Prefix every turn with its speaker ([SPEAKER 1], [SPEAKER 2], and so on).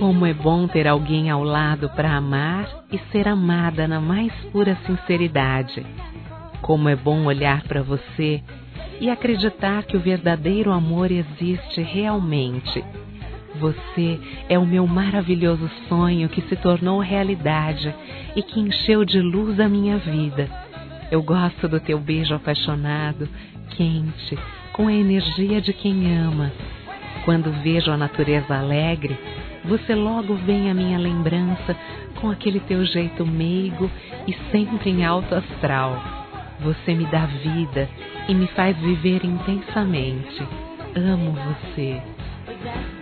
[SPEAKER 1] Como é bom ter alguém ao lado para amar e ser amada na mais pura sinceridade. Como é bom olhar para você e acreditar que o verdadeiro amor existe realmente. Você é o meu maravilhoso sonho que se tornou realidade e que encheu de luz a minha vida. Eu gosto do teu beijo apaixonado, quente, com a energia de quem ama. Quando vejo a natureza alegre, você logo vem à minha lembrança com aquele teu jeito meigo e sempre em alto astral. Você me dá vida e me faz viver intensamente. Amo você.